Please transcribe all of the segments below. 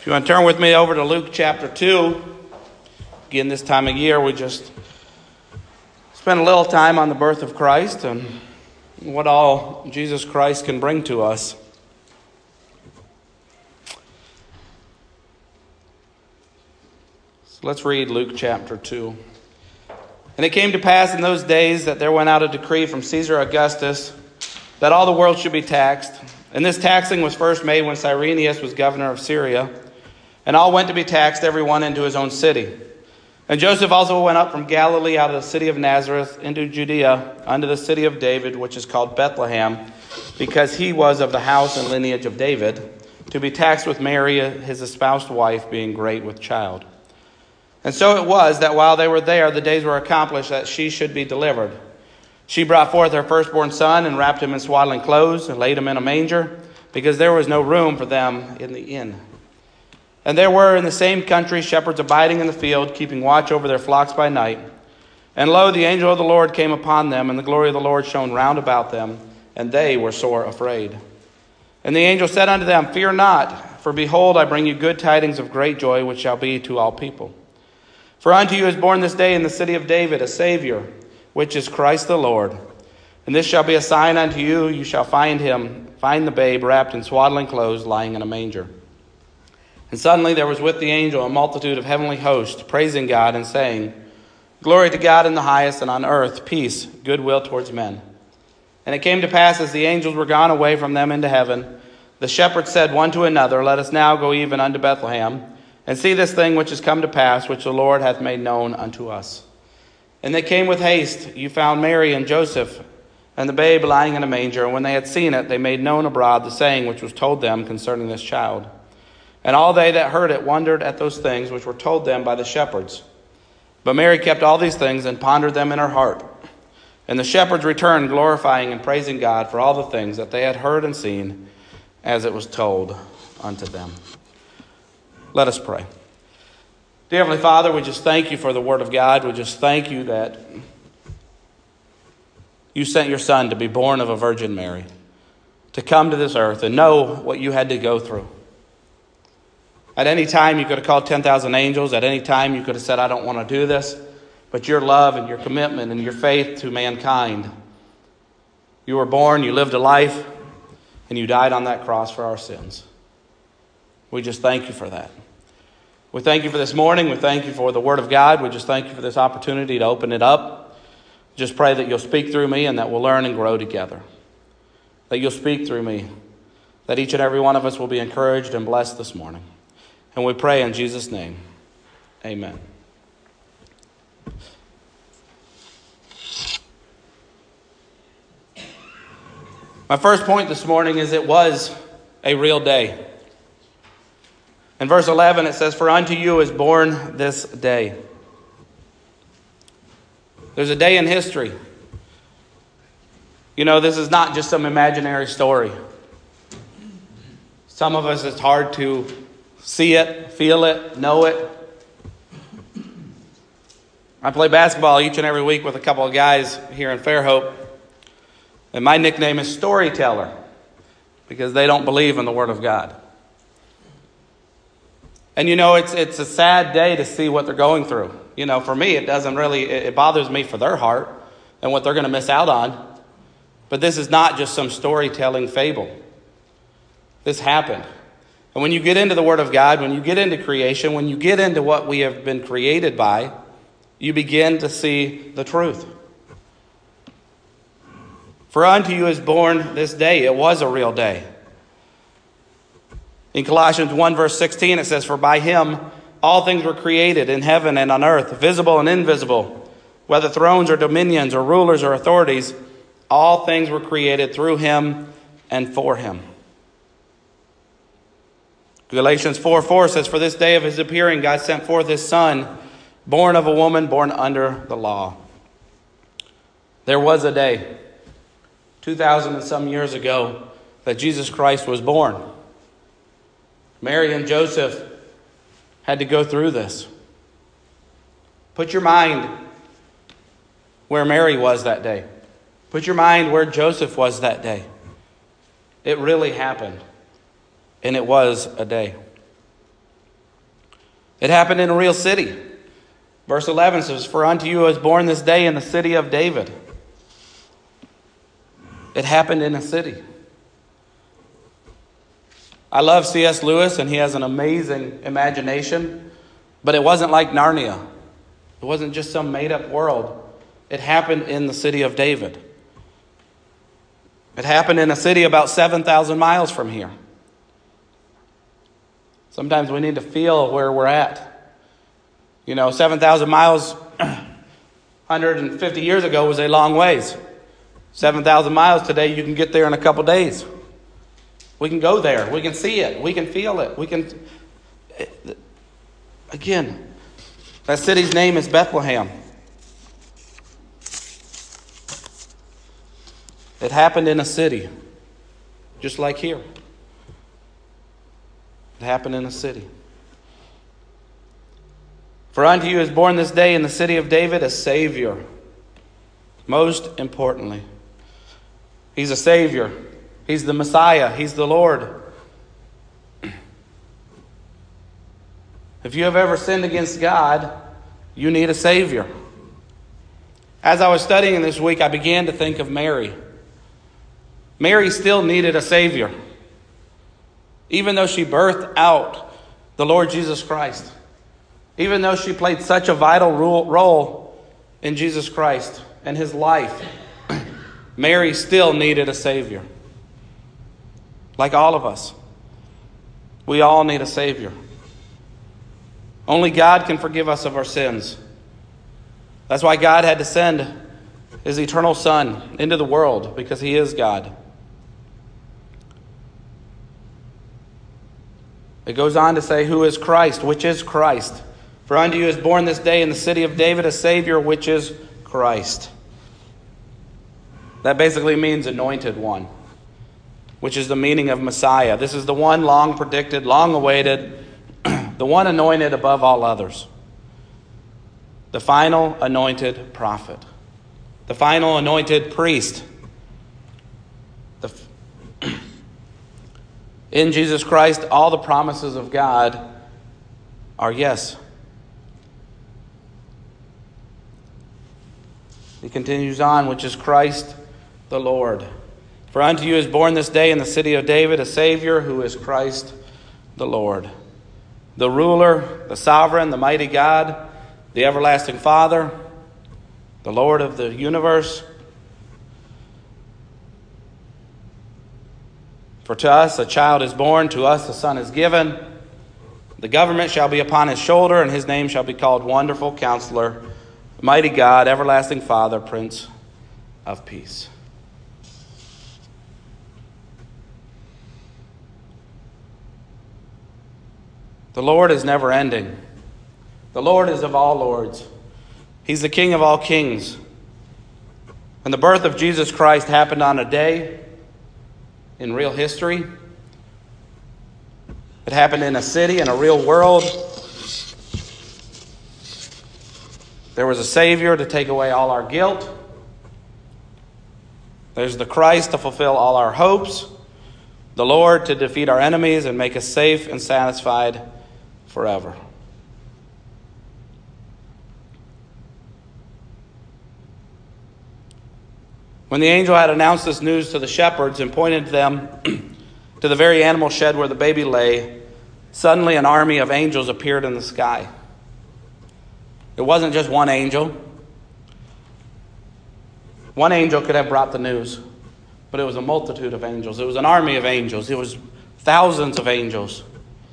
If you want to turn with me over to Luke chapter 2, again, this time of year, we just spend a little time on the birth of Christ and what all Jesus Christ can bring to us. So let's read Luke chapter 2. And it came to pass in those days that there went out a decree from Caesar Augustus that all the world should be taxed. And this taxing was first made when Cyrenius was governor of Syria. And all went to be taxed, every one into his own city. And Joseph also went up from Galilee out of the city of Nazareth into Judea unto the city of David, which is called Bethlehem, because he was of the house and lineage of David, to be taxed with Mary, his espoused wife, being great with child. And so it was that while they were there, the days were accomplished that she should be delivered. She brought forth her firstborn son and wrapped him in swaddling clothes and laid him in a manger, because there was no room for them in the inn. And there were in the same country shepherds abiding in the field, keeping watch over their flocks by night. And lo, the angel of the Lord came upon them, and the glory of the Lord shone round about them, and they were sore afraid. And the angel said unto them, Fear not, for behold, I bring you good tidings of great joy, which shall be to all people. For unto you is born this day in the city of David a Savior, which is Christ the Lord. And this shall be a sign unto you, you shall find the babe wrapped in swaddling clothes, lying in a manger. And suddenly there was with the angel a multitude of heavenly hosts, praising God and saying, Glory to God in the highest, and on earth peace, goodwill towards men. And it came to pass, as the angels were gone away from them into heaven, the shepherds said one to another, Let us now go even unto Bethlehem, and see this thing which is come to pass, which the Lord hath made known unto us. And they came with haste. You found Mary and Joseph, and the babe lying in a manger. And when they had seen it, they made known abroad the saying which was told them concerning this child. And all they that heard it wondered at those things which were told them by the shepherds. But Mary kept all these things and pondered them in her heart. And the shepherds returned, glorifying and praising God for all the things that they had heard and seen, as it was told unto them. Let us pray. Dear Heavenly Father, we just thank you for the Word of God. We just thank you that you sent your Son to be born of a Virgin Mary, to come to this earth and know what you had to go through. At any time, you could have called 10,000 angels. At any time, you could have said, I don't want to do this. But your love and your commitment and your faith to mankind, you were born, you lived a life, and you died on that cross for our sins. We just thank you for that. We thank you for this morning. We thank you for the Word of God. We just thank you for this opportunity to open it up. Just pray that you'll speak through me and that we'll learn and grow together. That you'll speak through me. That each and every one of us will be encouraged and blessed this morning. And we pray in Jesus' name. Amen. My first point this morning is it was a real day. In verse 11 it says, For unto you is born this day. There's a day in history. You know, this is not just some imaginary story. Some of us, it's hard to see it, feel it, know it. I play basketball each and every week with a couple of guys here in Fairhope. And my nickname is Storyteller because they don't believe in the Word of God. And you know, it's a sad day to see what they're going through. You know, for me, it bothers me for their heart and what they're going to miss out on. But this is not just some storytelling fable. This happened. And when you get into the Word of God, when you get into creation, when you get into what we have been created by, you begin to see the truth. For unto you is born this day. It was a real day. In Colossians 1 verse 16 it says, For by him all things were created in heaven and on earth, visible and invisible, whether thrones or dominions or rulers or authorities, all things were created through him and for him. Galatians 4:4 says, For this day of his appearing God sent forth his Son, born of a woman, born under the law. There was a day, 2,000 and some years ago, that Jesus Christ was born. Mary and Joseph had to go through this. Put your mind where Mary was that day. Put your mind where Joseph was that day. It really happened. And it was a day. It happened in a real city. Verse 11 says, "For unto you is born this day in the city of David." It happened in a city. I love C.S. Lewis, and he has an amazing imagination, but it wasn't like Narnia. It wasn't just some made-up world. It happened in the city of David. It happened in a city about 7,000 miles from here. Sometimes we need to feel where we're at. 7,000 miles 150 years ago was a long ways. 7,000 miles today, you can get there in a couple days. We can go there. We can see it. We can feel it. Again, that city's name is Bethlehem. It happened in a city, just like here. It happened in a city. "For unto you is born this day in the city of David a Savior." Most importantly, He's a Savior. He's the Messiah. He's the Lord. If you have ever sinned against God, you need a Savior. As I was studying this week, I began to think of Mary. Mary still needed a Savior, even though she birthed out the Lord Jesus Christ. Even though she played such a vital role in Jesus Christ and His life, Mary still needed a Savior. Like all of us, we all need a Savior. Only God can forgive us of our sins. That's why God had to send His eternal Son into the world, because He is God. It goes on to say, "Who is Christ?" Which is Christ. "For unto you is born this day in the city of David a Savior, which is Christ." That basically means anointed one, which is the meaning of Messiah. This is the one long predicted, long awaited, the one anointed above all others. The final anointed prophet. The final anointed priest. In Jesus Christ, all the promises of God are yes. He continues on, "which is Christ the Lord. For unto you is born this day in the city of David a Savior, who is Christ the Lord." The ruler, the sovereign, the mighty God, the everlasting Father, the Lord of the universe. "For to us a child is born, to us a son is given. The government shall be upon his shoulder, and his name shall be called Wonderful Counselor, Mighty God, Everlasting Father, Prince of Peace." The Lord is never ending. The Lord is of all lords. He's the King of all kings. And the birth of Jesus Christ happened on a day in real history. It happened in a city, in a real world. There was a Savior to take away all our guilt. There's the Christ to fulfill all our hopes. The Lord to defeat our enemies and make us safe and satisfied forever. When the angel had announced this news to the shepherds and pointed them to the very animal shed where the baby lay, suddenly an army of angels appeared in the sky. It wasn't just one angel. One angel could have brought the news, but it was a multitude of angels. It was an army of angels. It was thousands of angels.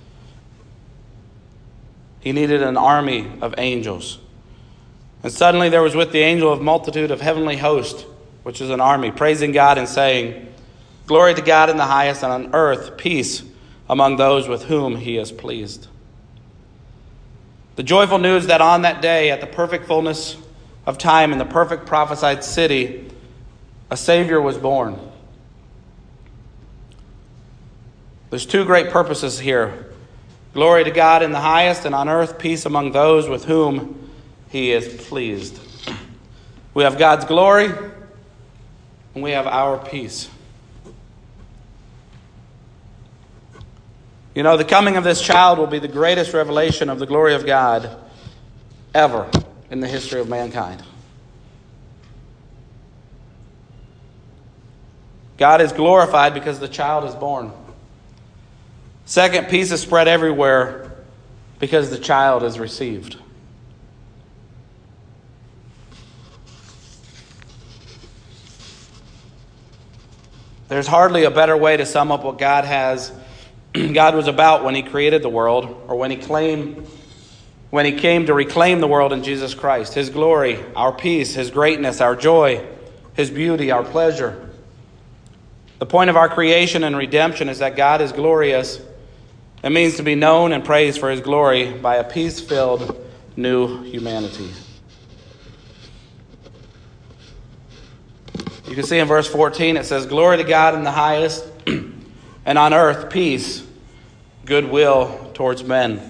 He needed an army of angels. And suddenly there was with the angel a multitude of heavenly hosts, which is an army, praising God and saying, "Glory to God in the highest, and on earth peace among those with whom He is pleased." The joyful news that on that day, at the perfect fullness of time in the perfect prophesied city, a Savior was born. There's two great purposes here. Glory to God in the highest, and on earth peace among those with whom He is pleased. We have God's glory, and we have our peace. You know, the coming of this child will be the greatest revelation of the glory of God ever in the history of mankind. God is glorified because the child is born. Second, peace is spread everywhere because the child is received. There's hardly a better way to sum up what God was about when he created the world, or when he came to reclaim the world in Jesus Christ. His glory, our peace, his greatness, our joy, his beauty, our pleasure. The point of our creation and redemption is that God is glorious. It means to be known and praised for his glory by a peace-filled new humanity. You can see in verse 14 it says, "Glory to God in the highest, and on earth peace, goodwill towards men."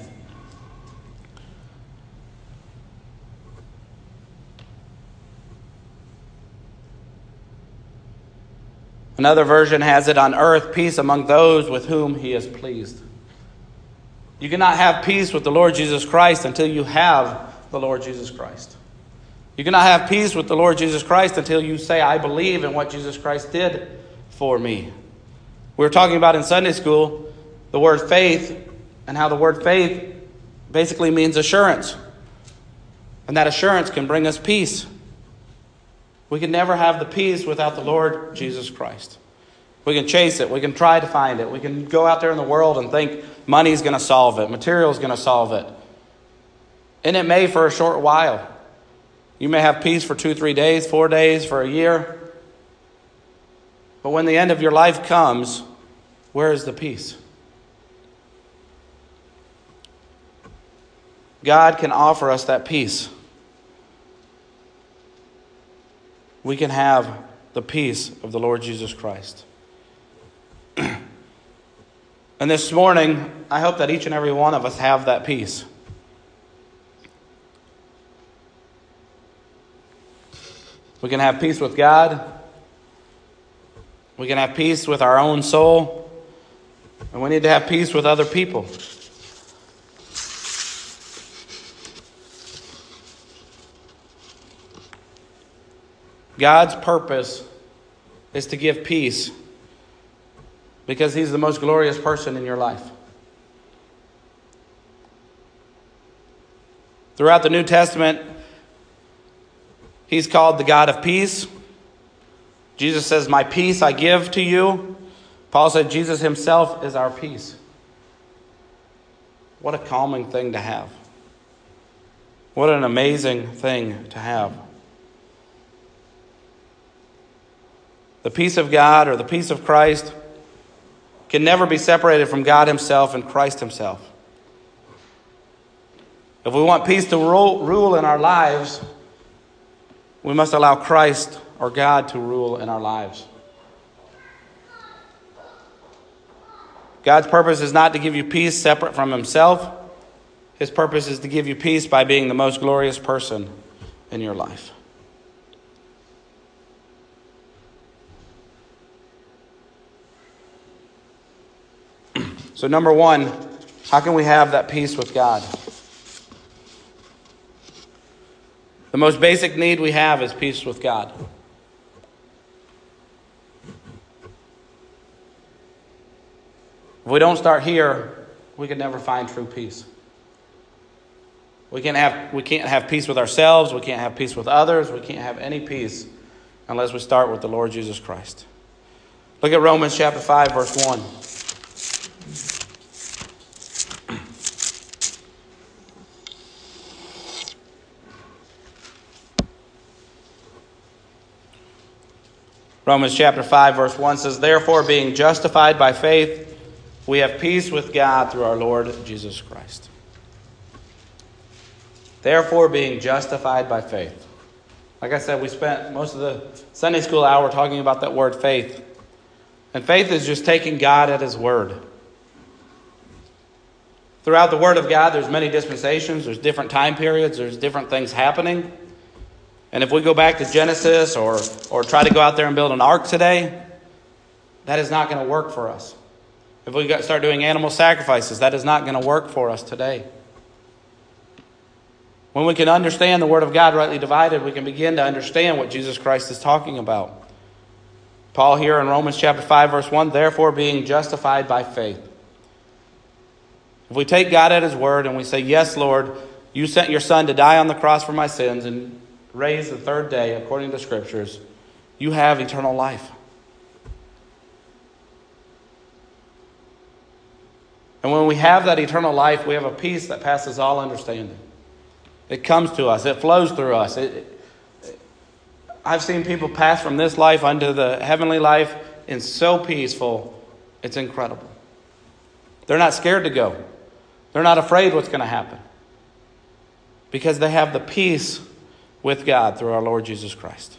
Another version has it, "On earth peace among those with whom he is pleased." You cannot have peace with the Lord Jesus Christ until you have the Lord Jesus Christ. You cannot have peace with the Lord Jesus Christ until you say, "I believe in what Jesus Christ did for me." We were talking about in Sunday school the word faith, and how the word faith basically means assurance. And that assurance can bring us peace. We can never have the peace without the Lord Jesus Christ. We can chase it. We can try to find it. We can go out there in the world and think money's going to solve it. Material's going to solve it. And it may for a short while. You may have peace for 2, 3 days, 4 days, for a year. But when the end of your life comes, where is the peace? God can offer us that peace. We can have the peace of the Lord Jesus Christ. And this morning, I hope that each and every one of us have that peace. We can have peace with God. We can have peace with our own soul. And we need to have peace with other people. God's purpose is to give peace because he's the most glorious person in your life. Throughout the New Testament, he's called the God of peace. Jesus says, "My peace I give to you." Paul said Jesus himself is our peace. What a calming thing to have. What an amazing thing to have. The peace of God, or the peace of Christ, can never be separated from God himself and Christ himself. If we want peace to rule in our lives, we must allow Christ or God to rule in our lives. God's purpose is not to give you peace separate from himself. His purpose is to give you peace by being the most glorious person in your life. So number one, how can we have that peace with God? The most basic need we have is peace with God. If we don't start here, we can never find true peace. We can't have peace with ourselves. We can't have peace with others. We can't have any peace unless we start with the Lord Jesus Christ. Look at Romans chapter 5, verse 1. Romans chapter 5, verse 1 says, "Therefore, being justified by faith, we have peace with God through our Lord Jesus Christ." Therefore, being justified by faith. Like I said, we spent most of the Sunday school hour talking about that word faith. And faith is just taking God at his word. Throughout the word of God, there's many dispensations, there's different time periods, there's different things happening. And if we go back to Genesis or try to go out there and build an ark today, that is not going to work for us. If we start doing animal sacrifices, that is not going to work for us today. When we can understand the Word of God rightly divided, we can begin to understand what Jesus Christ is talking about. Paul here in Romans chapter 5, verse 1, therefore being justified by faith. If we take God at His word and we say, yes, Lord, you sent your Son to die on the cross for my sins and raise the third day according to Scriptures, you have eternal life. And when we have that eternal life, we have a peace that passes all understanding. It comes to us. It flows through us. I've seen people pass from this life unto the heavenly life and so peaceful, it's incredible. They're not scared to go. They're not afraid what's going to happen. Because they have the peace with God through our Lord Jesus Christ.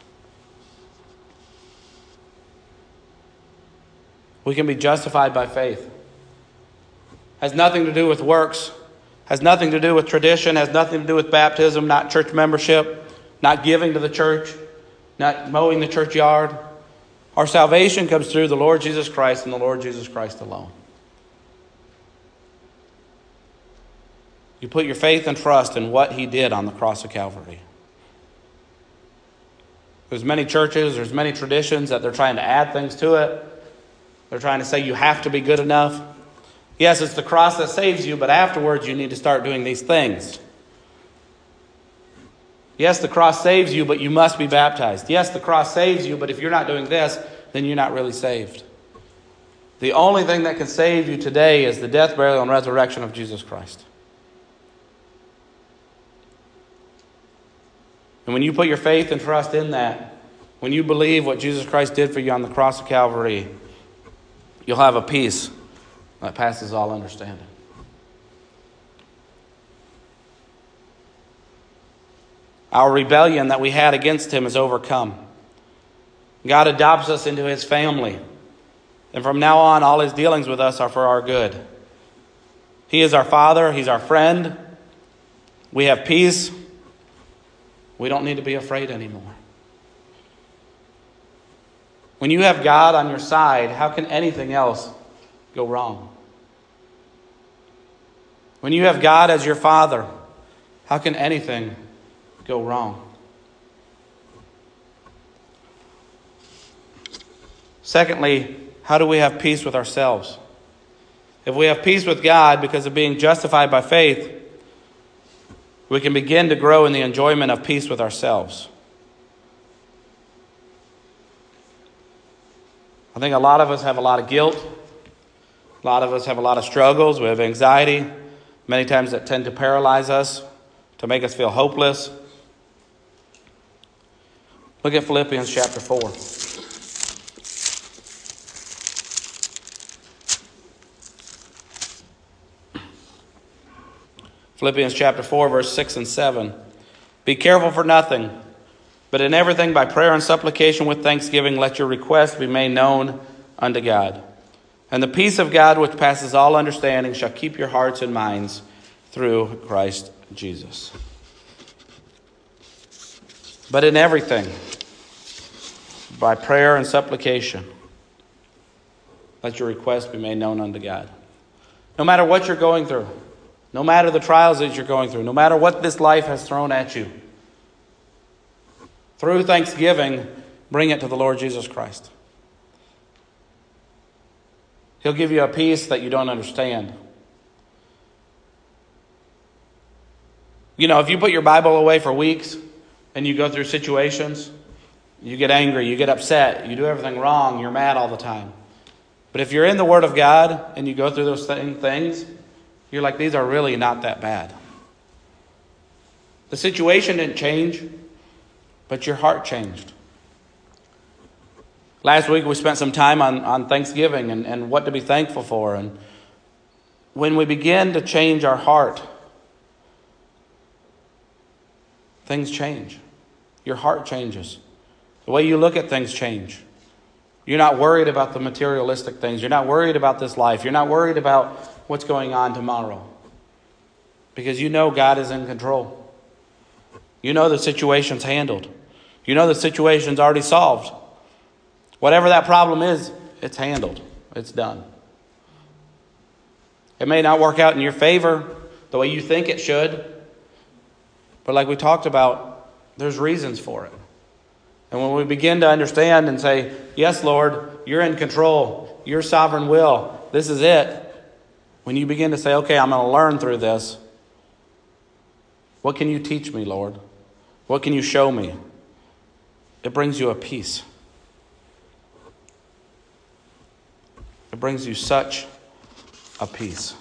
We can be justified by faith. Has nothing to do with works. Has nothing to do with tradition. Has nothing to do with baptism, not church membership, not giving to the church, not mowing the churchyard. Our salvation comes through the Lord Jesus Christ and the Lord Jesus Christ alone. You put your faith and trust in what He did on the cross of Calvary. There's many churches, there's many traditions that they're trying to add things to it. They're trying to say you have to be good enough. Yes, it's the cross that saves you, but afterwards you need to start doing these things. Yes, the cross saves you, but you must be baptized. Yes, the cross saves you, but if you're not doing this, then you're not really saved. The only thing that can save you today is the death, burial, and resurrection of Jesus Christ. And when you put your faith and trust in that, when you believe what Jesus Christ did for you on the cross of Calvary, you'll have a peace that passes all understanding. Our rebellion that we had against Him is overcome. God adopts us into His family. And from now on, all His dealings with us are for our good. He is our Father. He's our friend. We have peace. We don't need to be afraid anymore. When you have God on your side, how can anything else go wrong? When you have God as your Father, how can anything go wrong? Secondly, how do we have peace with ourselves? If we have peace with God because of being justified by faith, we can begin to grow in the enjoyment of peace with ourselves. I think a lot of us have a lot of guilt. A lot of us have a lot of struggles. We have anxiety. Many times that tend to paralyze us, to make us feel hopeless. Look at Philippians chapter 4. Philippians chapter 4, verse 6 and 7. Be careful for nothing, but in everything by prayer and supplication with thanksgiving, let your requests be made known unto God. And the peace of God, which passes all understanding, shall keep your hearts and minds through Christ Jesus. But in everything, by prayer and supplication, let your requests be made known unto God. No matter what you're going through, no matter the trials that you're going through, no matter what this life has thrown at you, through thanksgiving, bring it to the Lord Jesus Christ. He'll give you a peace that you don't understand. You know, if you put your Bible away for weeks and you go through situations, you get angry, you get upset, you do everything wrong, you're mad all the time. But if you're in the Word of God and you go through those things, you're like, these are really not that bad. The situation didn't change, but your heart changed. Last week we spent some time on Thanksgiving and what to be thankful for. And when we begin to change our heart, things change. Your heart changes. The way you look at things change. You're not worried about the materialistic things. You're not worried about this life. You're not worried about what's going on tomorrow. Because you know God is in control. You know the situation's handled. You know the situation's already solved. Whatever that problem is, it's handled. It's done. It may not work out in your favor the way you think it should. But like we talked about, there's reasons for it. And when we begin to understand and say, yes, Lord, you're in control, your sovereign will, this is it. When you begin to say, okay, I'm going to learn through this. What can you teach me, Lord? What can you show me? It brings you a peace. It brings you such a peace.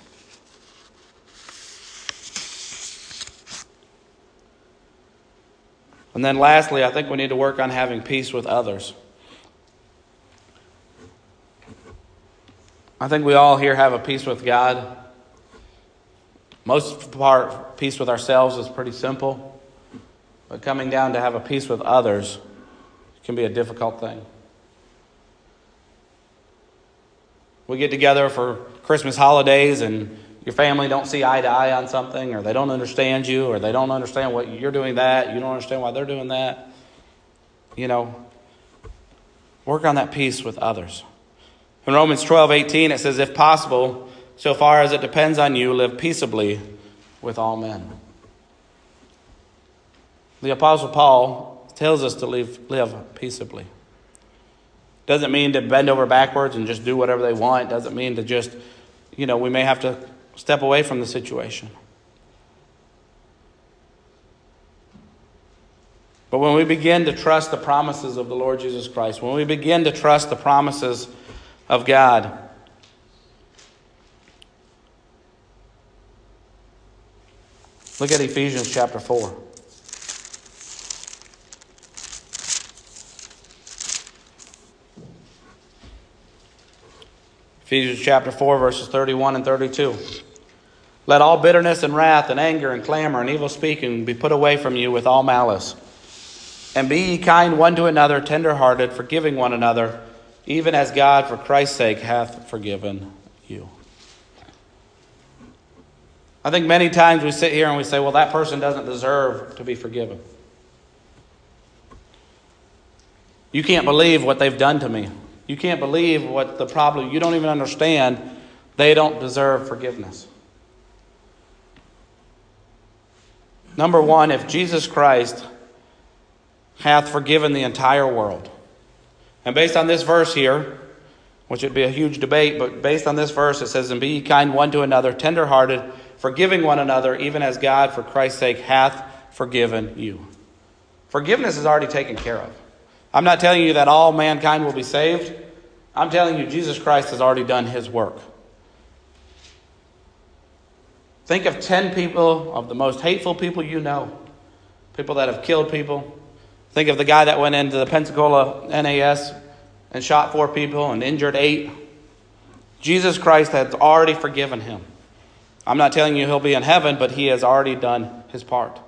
And then lastly, I think we need to work on having peace with others. I think we all here have a peace with God. Most part, peace with ourselves is pretty simple. But coming down to have a peace with others can be a difficult thing. We get together for Christmas holidays and your family don't see eye to eye on something, or they don't understand you, or they don't understand what you're doing that, you don't understand why they're doing that. Work on that peace with others. In Romans 12:18, it says, if possible, so far as it depends on you, live peaceably with all men. The Apostle Paul tells us to live peaceably. Doesn't mean to bend over backwards and just do whatever they want. Doesn't mean to just, we may have to step away from the situation. But when we begin to trust the promises of the Lord Jesus Christ, when we begin to trust the promises of God, look at Ephesians chapter 4. Ephesians chapter 4, verses 31 and 32. Let all bitterness and wrath and anger and clamor and evil speaking be put away from you with all malice. And be ye kind one to another, tender-hearted, forgiving one another, even as God for Christ's sake hath forgiven you. I think many times we sit here and we say, well, that person doesn't deserve to be forgiven. You can't believe what they've done to me. You can't believe what the problem, you don't even understand. They don't deserve forgiveness. Number one, if Jesus Christ hath forgiven the entire world. And based on this verse here, which would be a huge debate, but based on this verse, it says, and be ye kind one to another, tender-hearted, forgiving one another, even as God for Christ's sake hath forgiven you. Forgiveness is already taken care of. I'm not telling you that all mankind will be saved. I'm telling you Jesus Christ has already done his work. Think of 10 people, of the most hateful people you know. People that have killed people. Think of the guy that went into the Pensacola NAS and shot 4 people and injured 8. Jesus Christ has already forgiven him. I'm not telling you he'll be in heaven, but he has already done his part.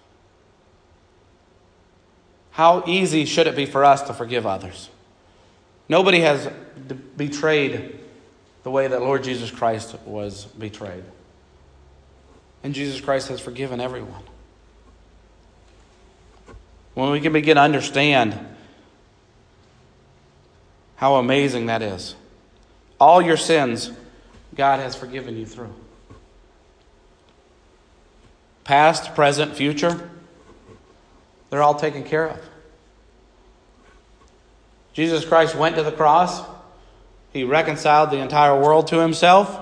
How easy should it be for us to forgive others? Nobody has betrayed the way that Lord Jesus Christ was betrayed. And Jesus Christ has forgiven everyone. When we can begin to understand how amazing that is. All your sins, God has forgiven you through. Past, present, future, they're all taken care of. Jesus Christ went to the cross. He reconciled the entire world to himself.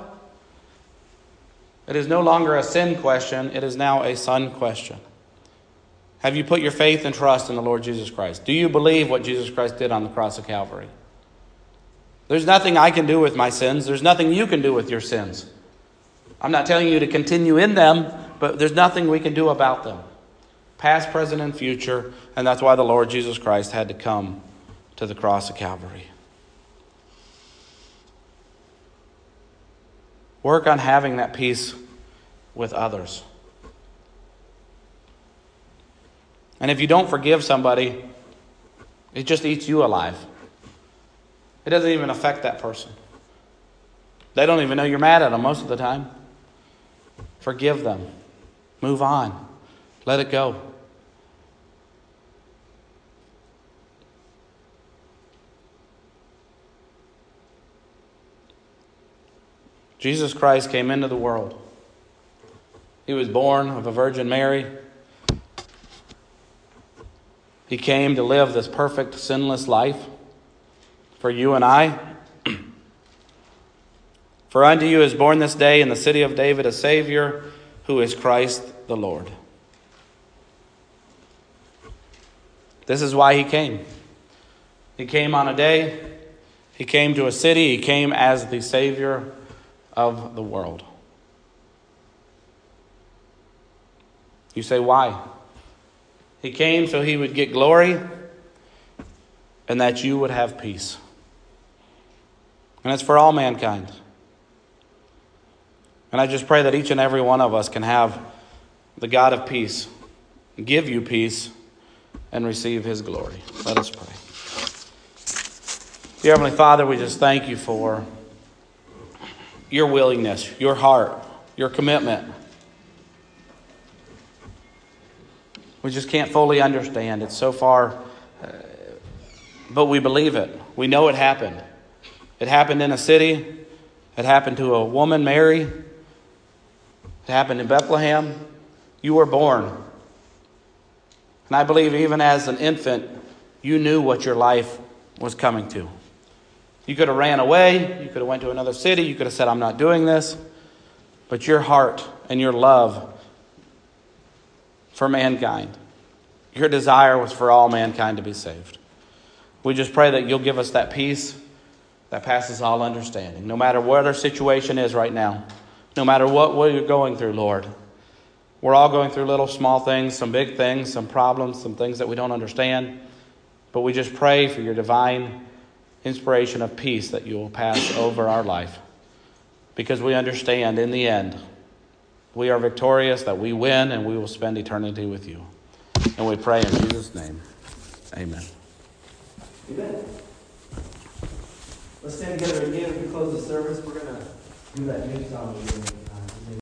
It is no longer a sin question. It is now a son question. Have you put your faith and trust in the Lord Jesus Christ? Do you believe what Jesus Christ did on the cross of Calvary? There's nothing I can do with my sins. There's nothing you can do with your sins. I'm not telling you to continue in them, but there's nothing we can do about them. Past, present, and future. And that's why the Lord Jesus Christ had to come to the cross of Calvary. Work on having that peace with others. And if you don't forgive somebody, it just eats you alive. It doesn't even affect that person. They don't even know you're mad at them most of the time. Forgive them. Move on. Let it go. Jesus Christ came into the world. He was born of a Virgin Mary. He came to live this perfect, sinless life for you and I. For unto you is born this day in the city of David a Savior, who is Christ the Lord. This is why he came. He came on a day. He came to a city. He came as the Savior of the world. You say, why? He came so he would get glory and that you would have peace. And it's for all mankind. And I just pray that each and every one of us can have the God of peace give you peace and receive his glory. Let us pray. Dear Heavenly Father, we just thank you for your willingness, your heart, your commitment. We just can't fully understand. It's so far, but we believe it. We know it happened. It happened in a city. It happened to a woman, Mary. It happened in Bethlehem. You were born. And I believe even as an infant, you knew what your life was coming to. You could have ran away. You could have went to another city. You could have said, I'm not doing this. But your heart and your love for mankind, your desire was for all mankind to be saved. We just pray that you'll give us that peace that passes all understanding. No matter what our situation is right now, no matter what we're going through, Lord. We're all going through little small things, some big things, some problems, some things that we don't understand. But we just pray for your divine inspiration of peace that you will pass over our life. Because we understand in the end, we are victorious, that we win, and we will spend eternity with you. And we pray in Jesus' name. Amen. Amen. Let's stand together again as we close the service. We're going to do that new song again.